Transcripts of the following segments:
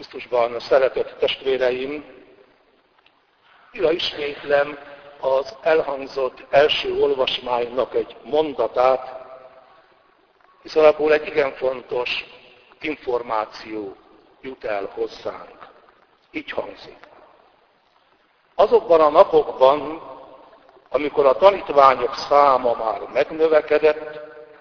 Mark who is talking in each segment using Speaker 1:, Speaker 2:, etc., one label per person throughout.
Speaker 1: Krisztusban szeretett testvéreim, újra ismétlem az elhangzott első olvasmánynak egy mondatát, hiszen abból egy igen fontos információ jut el hozzánk. Így hangzik. Azokban a napokban, amikor a tanítványok száma már megnövekedett,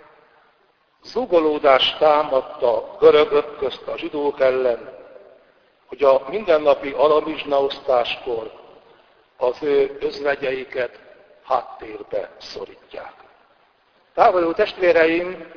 Speaker 1: zúgolódás támadt a görögök közt a zsidók ellen, hogy a mindennapi alamizsnaosztáskor az ő özvegyeiket háttérbe szorítják. Távoló testvéreim,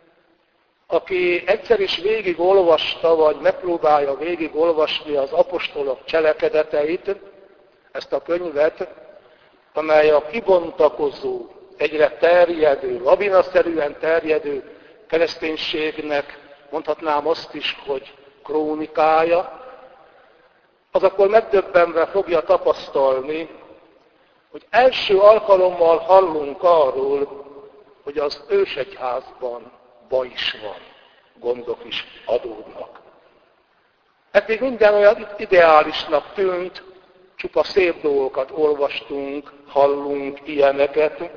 Speaker 1: aki egyszer is végigolvasta, vagy megpróbálja végigolvasni az apostolok cselekedeteit, ezt a könyvet, amely a kibontakozó, egyre terjedő, lavinaszerűen terjedő kereszténységnek, mondhatnám azt is, hogy krónikája, az akkor megdöbbenve fogja tapasztalni, hogy első alkalommal hallunk arról, hogy az ősegyházban baj is van, gondok is adódnak. Eddig minden olyan ideálisnak tűnt, csupa szép dolgokat olvastunk, hallunk ilyeneket,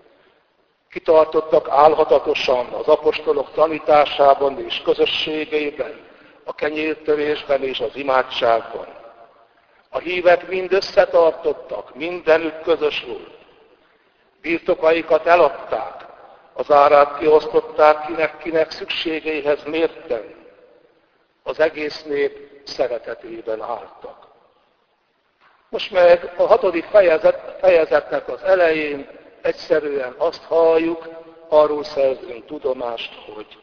Speaker 1: kitartottak álhatatosan az apostolok tanításában és közösségében, a kenyértörésben és az imádságban. A hívek mind összetartottak, mindenük közös volt. Birtokaikat eladták, az árát kiosztották kinek szükségeihez mérten. Az egész nép szeretetében álltak. Most meg a 6. fejezetnek az elején egyszerűen azt halljuk, arról szerzünk tudomást, hogy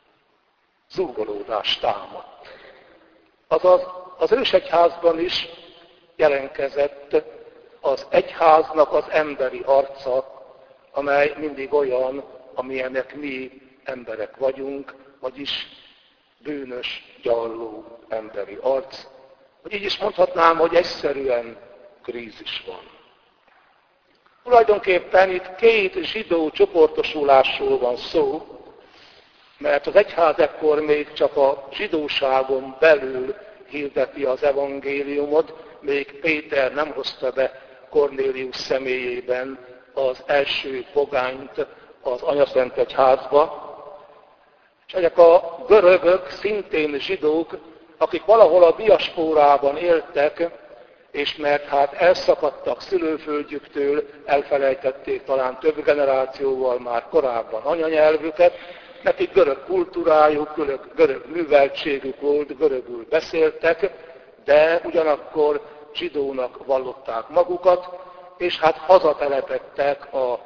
Speaker 1: zúgolódás támadt. Azaz az ősegyházban is jelenkezett az egyháznak az emberi arca, amely mindig olyan, amilyenek mi emberek vagyunk, vagyis bűnös, gyarló emberi arc. Vagy így is mondhatnám, hogy egyszerűen krízis van. Tulajdonképpen itt két zsidó csoportosulásról van szó, mert az egyház ekkor még csak a zsidóságon belül hirdeti az evangéliumot, még Péter nem hozta be Kornélius személyében az első pogányt az Anyaszent Egyházba. És ezek a görögök, szintén zsidók, akik valahol a diaszpórában éltek, és mert hát elszakadtak szülőföldjüktől, elfelejtették talán több generációval már korábban anyanyelvüket, nekik görög kultúrájuk, görög műveltségük volt, görögül beszéltek, de ugyanakkor zsidónak vallották magukat, és hát hazatelepedtek a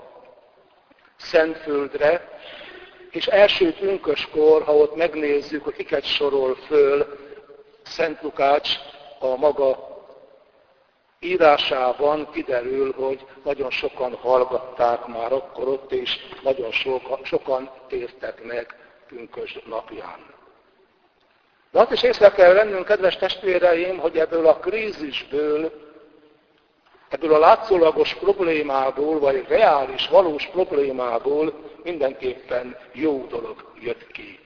Speaker 1: Szentföldre, és első pünköskor, ha ott megnézzük, hogy kiket sorol föl Szent Lukács a maga írásában, kiderül, hogy nagyon sokan hallgatták már akkor ott, és nagyon sokan tértek meg pünkösd napján. De azt is észre kell vennünk, kedves testvéreim, hogy ebből a krízisből, ebből a látszólagos problémából, vagy reális, valós problémából mindenképpen jó dolog jött ki.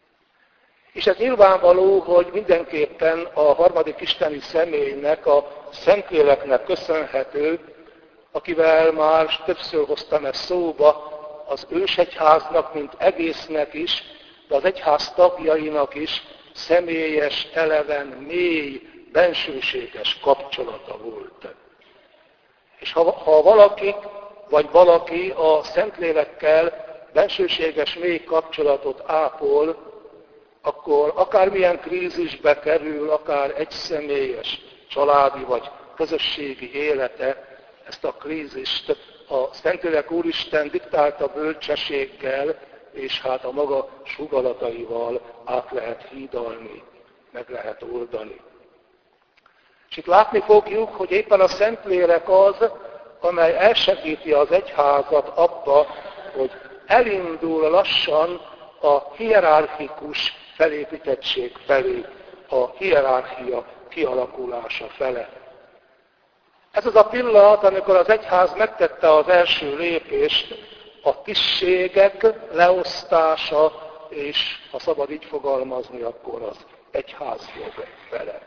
Speaker 1: És ez nyilvánvaló, hogy mindenképpen a harmadik isteni személynek, a Szentléleknek köszönhető, akivel már többször hoztam ezt szóba, az ősegyháznak, mint egésznek is, de az egyház tagjainak is személyes, eleven, mély, bensőséges kapcsolata volt. És ha valaki a Szentlélekkel bensőséges, mély kapcsolatot ápol, akkor akármilyen krízisbe kerül, akár egyszemélyes, családi vagy közösségi élete, ezt a krízist a Szentlélek Úristen diktálta bölcsességgel, és hát a maga sugalataival át lehet hídalni, meg lehet oldani. És itt látni fogjuk, hogy éppen a Szentlélek az, amely elsegíti az egyházat abba, hogy elindul lassan a hierarchikus felépítettség felé, a hierarchia kialakulása fele. Ez az a pillanat, amikor az egyház megtette az első lépést, a tisztségek leosztása, és ha szabad így fogalmazni, akkor az egyházjog vele.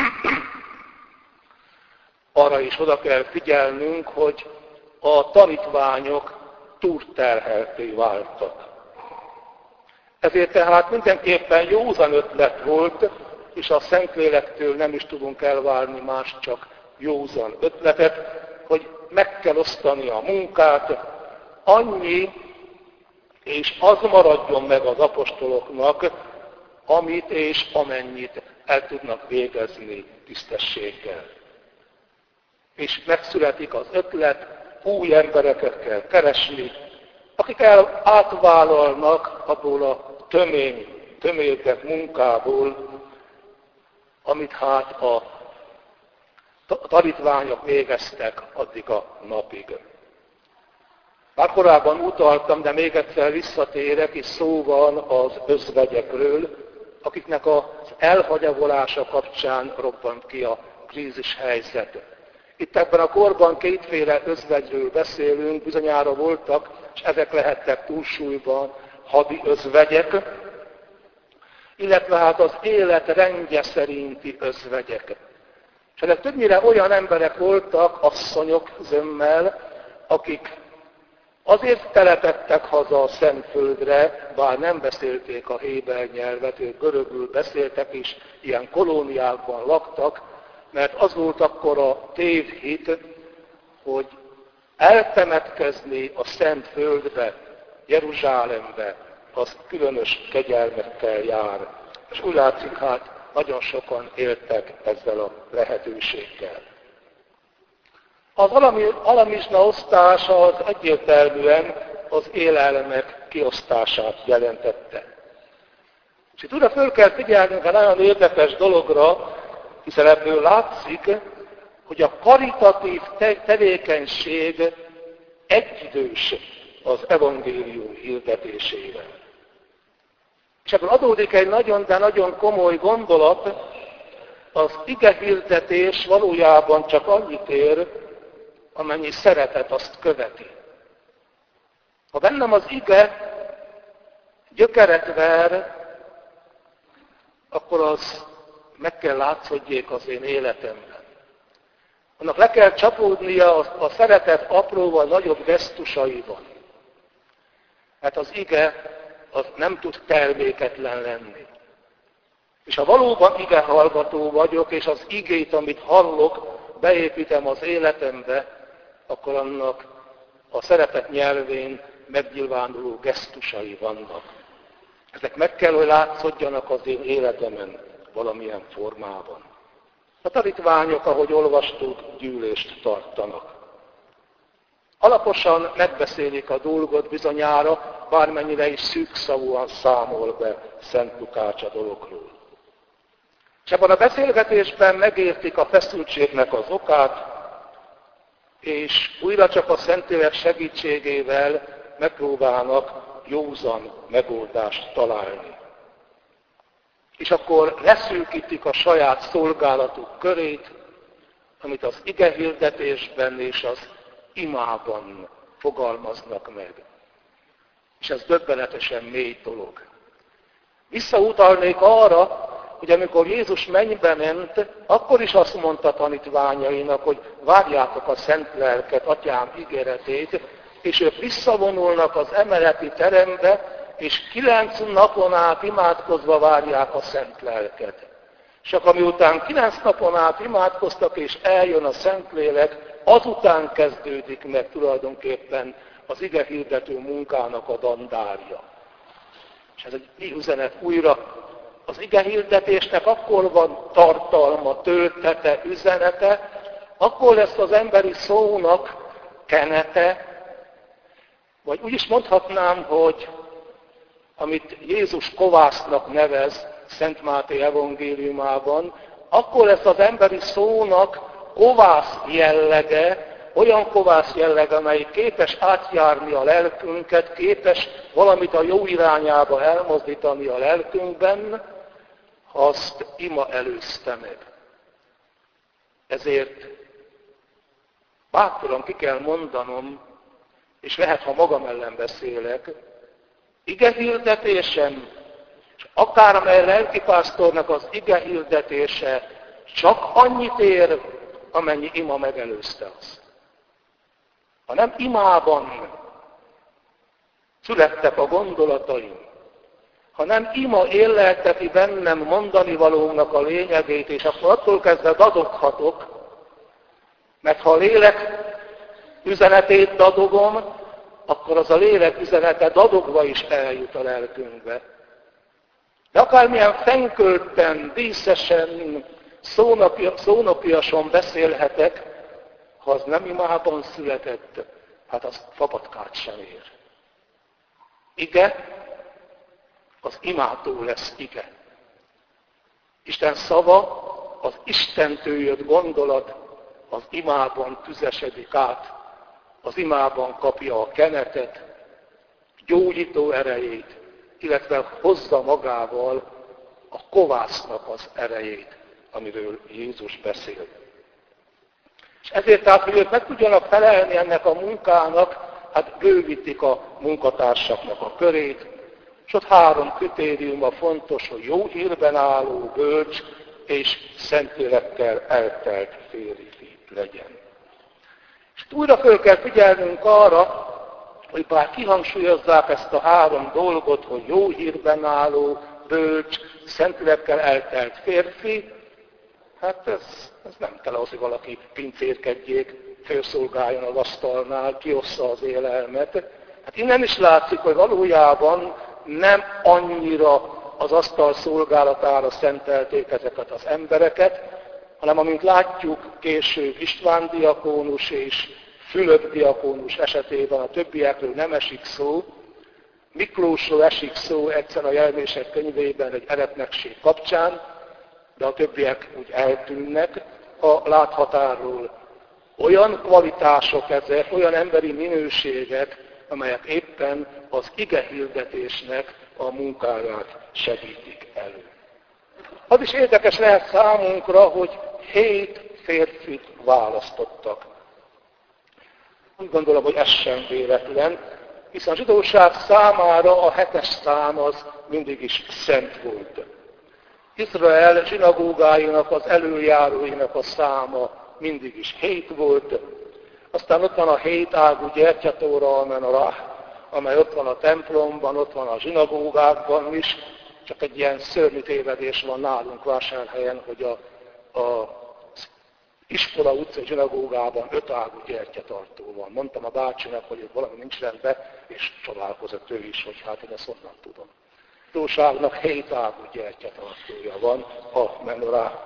Speaker 1: Arra is oda kell figyelnünk, hogy a tanítványok túlterhelté váltak. Ezért tehát mindenképpen józan ötlet volt, és a Szentlélektől nem is tudunk elvárni más, csak józan ötletet, hogy meg kell osztani a munkát, annyi, és az maradjon meg az apostoloknak, amit és amennyit el tudnak végezni tisztességgel. És megszületik az ötlet, új embereket kell keresni, akik átvállalnak abból a tömélkett munkából, amit hát a tanítványok végeztek addig a napig. Már korábban utaltam, de még egyszer visszatérek, és szó van az özvegyekről, akiknek az elhanyagolása kapcsán robbant ki a krízis helyzet. Itt ebben a korban kétféle özvegyről beszélünk, bizonyára voltak, és ezek lehettek túlsúlyban hadi özvegyek, illetve hát az élet rendje szerinti özvegyek. És ezek többnyire olyan emberek voltak, asszonyok zömmel, akik azért telepettek haza a Szentföldre, bár nem beszélték a héber nyelvet, ők görögül beszéltek, és ilyen kolóniákban laktak, mert az volt akkor a tévhit, hogy eltemetkezni a Szentföldbe, Jeruzsálembe, az különös kegyelmekkel jár. És úgy látszik, hát nagyon sokan éltek ezzel a lehetőséggel. Az alamizsna osztása az egyértelműen az élelmek kiosztását jelentette. És itt újra föl kell figyelnünk egy nagyon érdekes dologra, hiszen ebből látszik, hogy a karitatív tevékenység egyidős az evangélium hirdetésével. És ebből adódik egy nagyon, de nagyon komoly gondolat, az igehirdetés valójában csak annyit ér, amennyi szeretet azt követi. Ha bennem az ige gyökeret ver, akkor az meg kell látszódjék az én életemben. Annak le kell csapódnia a szeretet apróval, nagyobb gesztusaival. Hát az ige az nem tud terméketlen lenni. És ha valóban ige hallgató vagyok, és az igét, amit hallok, beépítem az életembe, akkor annak a szeretet nyelvén megnyilvánuló gesztusai vannak. Ezek meg kell, hogy látszódjanak az én életemen valamilyen formában. A tanítványok, ahogy olvastuk, gyűlést tartanak. Alaposan megbeszélik a dolgot bizonyára, bármennyire is szűkszavúan számol be Szent Lukács a dologról. És ebben a beszélgetésben megértik a feszültségnek az okát, és újra csak a Szentlélek segítségével megpróbálnak józan megoldást találni. És akkor leszűkítik a saját szolgálatuk körét, amit az igehirdetésben és az imában fogalmaznak meg. És ez döbbenetesen mély dolog. Visszautalnék arra, hogy amikor Jézus mennybe ment, akkor is azt mondta tanítványainak, hogy várjátok a Szent Lelket, Atyám ígéretét, és ők visszavonulnak az emeleti terembe, és 9 napon át imádkozva várják a Szent Lelket. És akkor miután 9 napon át imádkoztak, és eljön a Szentlélek, azután kezdődik meg tulajdonképpen az igehirdető munkának a dandárja. És ez egy üzenet újra. Az igehirdetésnek akkor van tartalma, töltete, üzenete, akkor lesz az emberi szónak kenete, vagy úgy is mondhatnám, hogy amit Jézus kovásznak nevez Szent Máté evangéliumában, akkor lesz az emberi szónak kovász jellege, olyan kovász jellege, amely képes átjárni a lelkünket, képes valamit a jó irányába elmozdítani a lelkünkben, ha azt ima előzte meg. Ezért bátran ki kell mondanom, és lehet, ha magam ellen beszélek, igehirdetésem, és akármely lelkipásztornak az ige hirdetése csak annyit ér, amennyi ima megelőzte azt. Ha nem imában születtek a gondolataim, ha nem ima érlelteti bennem mondani valónak a lényegét, és akkor attól kezdve dadoghatok, mert ha a lélek üzenetét dadogom, akkor az a lélek üzenete dadogva is eljut a lelkünkbe. De akármilyen fenykölten, díszesen, szónopiason beszélhetek, ha az nem imában született, hát az fapatkát sem ér. Ige, az imától lesz ige. Isten szava, az Istentől jött gondolat, az imában tüzesedik át, az imában kapja a kenetet, gyógyító erejét, illetve hozza magával a kovásznak az erejét, amiről Jézus beszél. És ezért tehát, hogy ők meg tudjanak felelni ennek a munkának, hát bővítik a munkatársaknak a körét, és ott 3 kritériuma fontos, hogy jó hírben álló, bölcs és szentlélekkel eltelt férfi legyen. És újra föl kell figyelnünk arra, hogy bár kihangsúlyozzák ezt a 3 dolgot, hogy jó hírben álló, bölcs, szentlélekkel eltelt férfi, hát ez nem kell az, hogy valaki pincérkedjék, főszolgáljon az asztalnál, kiossza az élelmet. Hát innen is látszik, hogy valójában nem annyira az asztal szolgálatára szentelték ezeket az embereket, hanem amint látjuk később István diakónus és Fülöp diakónus esetében a többiekről nem esik szó, Miklósról esik szó egyszer a Jelmések könyvében egy eretnekség kapcsán, de a többiek úgy eltűnnek a láthatáról. Olyan kvalitások ezek, olyan emberi minőségek, amelyek éppen az ige hirdetésnek a munkáját segítik elő. Az is érdekes lehet számunkra, hogy 7 férfit választottak. Úgy gondolom, hogy ez sem véletlen, hiszen a zsidóság számára a 7-es szám az mindig is szent volt. Izrael zsinagógáinak, az előjáróinak a száma mindig is 7 volt. Aztán ott van a 7 ágú gyertyatóra, amely ott van a templomban, ott van a zsinagógákban is. Csak egy ilyen szörnyű tévedés van nálunk Vásárhelyen, hogy a Iskola utcai zsinagógában 5 ágú gyertyatartó van. Mondtam a bácsinak, hogy itt valami nincs rendben, és csodálkozott ő is, hogy hát én ezt honnan tudom. Zsidóságnak 7 ágú gyertyatartója van a menorá.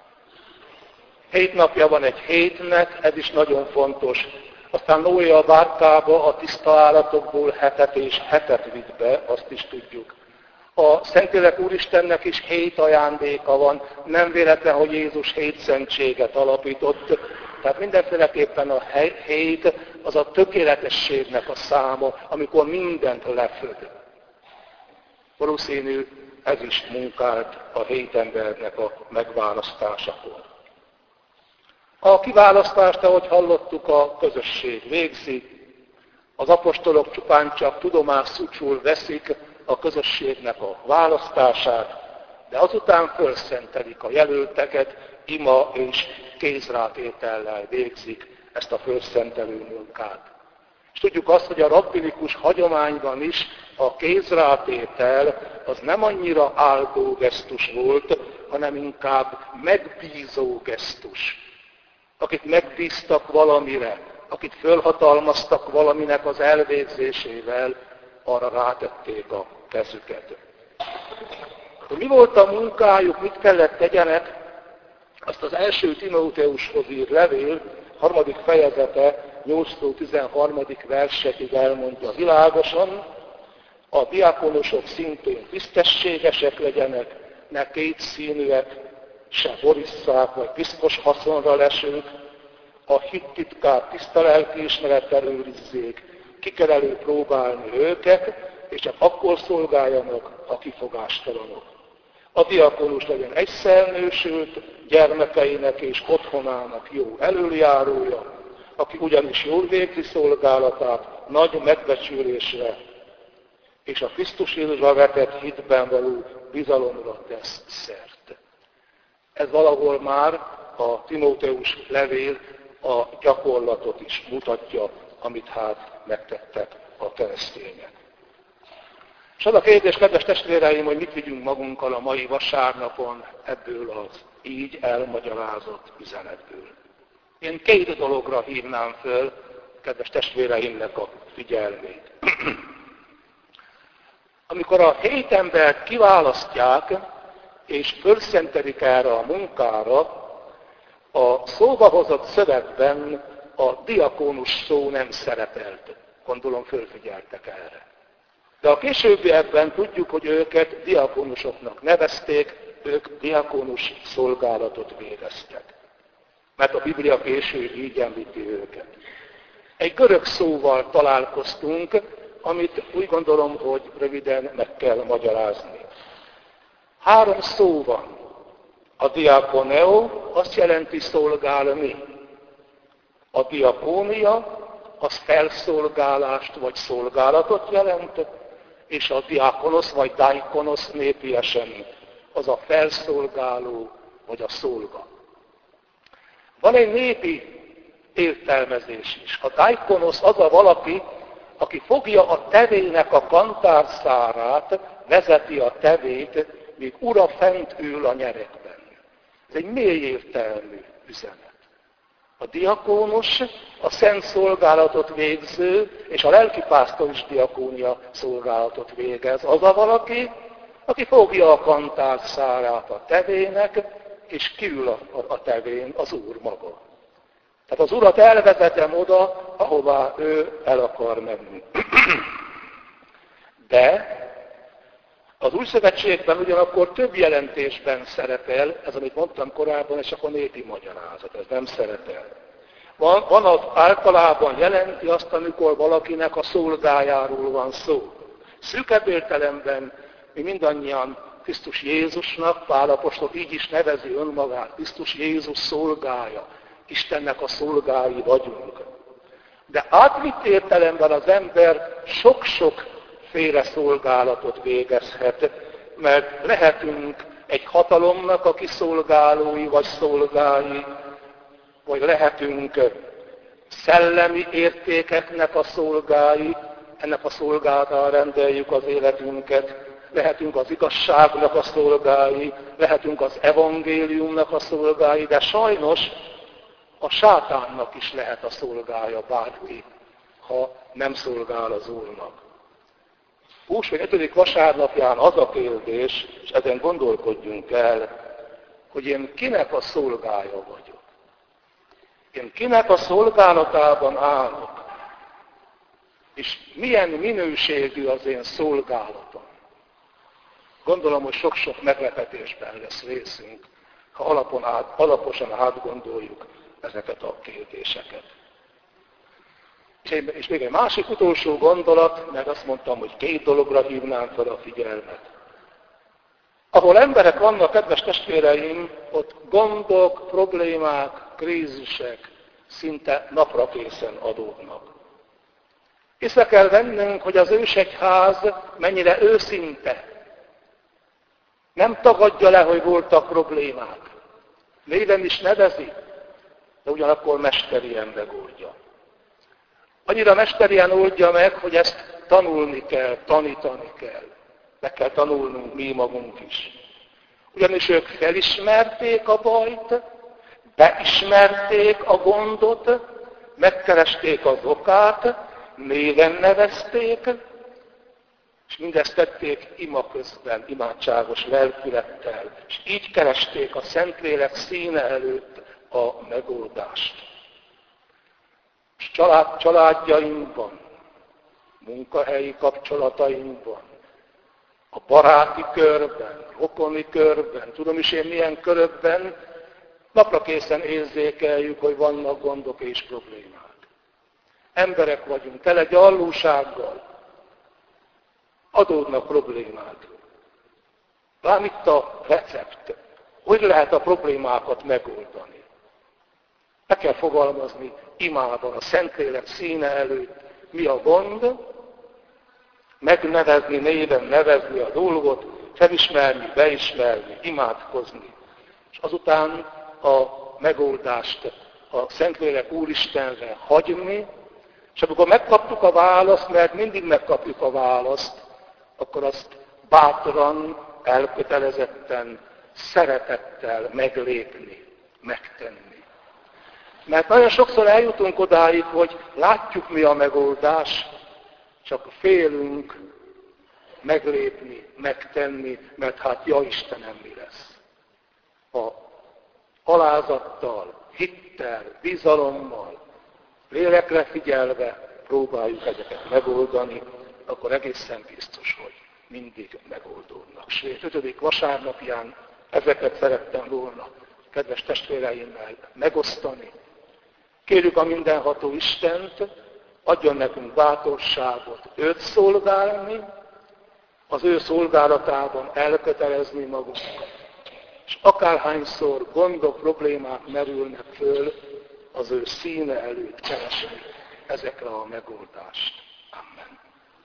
Speaker 1: 7 napja van egy hétnek, ez is nagyon fontos. Aztán Noé a bárkába a tiszta állatokból 7 és 7 vitt be, azt is tudjuk. A Szentlélek Úristennek is 7 ajándéka van, nem véletlen, hogy Jézus 7 szentséget alapított. Tehát mindenféleképpen a 7 az a tökéletességnek a száma, amikor mindent leföd. Valószínű ez is munkált a 7 embernek a megválasztásakor. A kiválasztást, ahogy hallottuk, a közösség végzi. Az apostolok csupán csak tudomásszúcsul veszik a közösségnek a választását, de azután fölszentelik a jelölteket, ima és kézrátétellel végzik ezt a fölszentelő munkát. És tudjuk azt, hogy a rabbinikus hagyományban is a kézrátétel az nem annyira áldó gesztus volt, hanem inkább megbízó gesztus. Akit megbíztak valamire, akit fölhatalmaztak valaminek az elvégzésével, arra rátették a kezüket. Hogy mi volt a munkájuk, mit kellett tegyenek, azt az első Timóteushoz írt levél, 3. fejezete, 8-13. versekig elmondja világosan, a diákonosok szintén tisztességesek legyenek, ne kétszínűek, se borisszák vagy piszkos haszonra lesők, a hit titkát tiszta lelkiismerettel őrizzék, ki kell előpróbálni őket, és csak akkor szolgáljanak, ha kifogástalanok. A diakonus legyen egyszer nősült, gyermekeinek és otthonának jó elöljárója, aki ugyanis jól végzi szolgálatát nagy megbecsülésre, és a Krisztus Jézusba vetett hitben való bizalomra tesz szert. Ez valahol már a Timóteus levél a gyakorlatot is mutatja, amit hát megtettek a keresztények. És az a kérdés, kedves testvéreim, hogy mit vigyünk magunkkal a mai vasárnapon ebből az így elmagyarázott üzenetből. Én két dologra hívnám föl kedves testvéreimnek a figyelmét. Amikor a 7 embert kiválasztják, és fölszentelik erre a munkára, a szóba hozott szövegben a diakónus szó nem szerepelt. Gondolom fölfigyeltek erre. De a későbbiekben tudjuk, hogy őket diakónusoknak nevezték, ők diakónus szolgálatot végeztek. Mert a Biblia később így említi őket. Egy görög szóval találkoztunk, amit úgy gondolom, hogy röviden meg kell magyarázni. 3 szó van. A diakoneo azt jelenti szolgálni. A diakónia az felszolgálást vagy szolgálatot jelent, és a diakonosz vagy daikonosz népiesen az a felszolgáló vagy a szolga. Van egy népi értelmezés is. A daikonosz az a valaki, aki fogja a tevének a kantárszárát, vezeti a tevét, míg ura fent ül a nyerekben. Ez egy mély értelmű üzenet. A diakónus a szent szolgálatot végző, és a lelkipásztor is diakónia szolgálatot végez. Az a valaki, aki fogja a kantárszárát a tevének, és kiül a tevén az Úr maga. Tehát az Urat elvezetem oda, ahová ő el akar menni. De az Új Szövetségben ugyanakkor több jelentésben szerepel, ez amit mondtam korábban, és akkor népi magyarázat, ez nem szerepel. Van az általában jelenti azt, amikor valakinek a szolgájáról van szó. Szűkebb értelemben mi mindannyian Krisztus Jézusnak, Pál apostol így is nevezi önmagát, Krisztus Jézus szolgája, Istennek a szolgái vagyunk. De átvitt értelemben az ember sok-sok féle szolgálatot végezhet, mert lehetünk egy hatalomnak a kiszolgálói vagy szolgái, vagy lehetünk szellemi értékeknek a szolgái, ennek a szolgálatára rendeljük az életünket, lehetünk az igazságnak a szolgái, lehetünk az evangéliumnak a szolgái, de sajnos a sátánnak is lehet a szolgája bárki, ha nem szolgál az Úrnak. Húsvét 5. vasárnapján az a kérdés, és ezen gondolkodjunk el, hogy én kinek a szolgája vagyok. Én kinek a szolgálatában állok, és milyen minőségű az én szolgálatom. Gondolom, hogy sok-sok meglepetésben lesz részünk, ha alaposan átgondoljuk ezeket a kérdéseket. És még egy másik utolsó gondolat, mert azt mondtam, hogy 2 dologra hívnám fel a figyelmet. Ahol emberek vannak, kedves testvéreim, ott gondok, problémák, krízisek szinte napra készen adódnak. Észre kell vennünk, hogy az ősegyház mennyire őszinte. Nem tagadja le, hogy voltak problémák. Néven is nevezi, de ugyanakkor mesterien megoldja. Annyira mesterien oldja meg, hogy ezt tanulni kell, tanítani kell. Meg kell tanulnunk mi magunk is. Ugyanis ők felismerték a bajt, beismerték a gondot, megkeresték az okát, néven nevezték, és mindezt tették ima közben, imádságos lelkülettel, és így keresték a Szentlélek színe előtt a megoldást. És családjainkban, munkahelyi kapcsolatainkban, a baráti körben, rokoni körben, tudom is én milyen körökben, napra készen érzékeljük, hogy vannak gondok és problémák. Emberek vagyunk, tele gyarlósággal, adódnak problémák. Lám itt a recept, hogy lehet a problémákat megoldani. Meg kell fogalmazni imában, a Szentlélek színe előtt, mi a gond, megnevezni, néven nevezni a dolgot, felismerni, beismerni, imádkozni. És azután a megoldást a Szentlélek Úristenre hagyni, és amikor megkaptuk a választ, mert mindig megkapjuk a választ, akkor azt bátran, elkötelezetten, szeretettel meglépni, megtenni. Mert nagyon sokszor eljutunk odáig, hogy látjuk mi a megoldás, csak félünk meglépni, megtenni, mert hát ja Istenem, mi lesz. Ha alázattal, hittel, bizalommal, lélekre figyelve próbáljuk ezeket megoldani, akkor egészen biztos, hogy mindig megoldódnak. Sőt, 5. vasárnapján ezeket szerettem volna kedves testvéreimmel megosztani. Kérjük a mindenható Istent, adjon nekünk bátorságot őt szolgálni, az ő szolgálatában elkötelezni magunkat. És akárhányszor gondok, problémák merülnek föl, az ő színe előtt keresni ezekre a megoldást. Amen.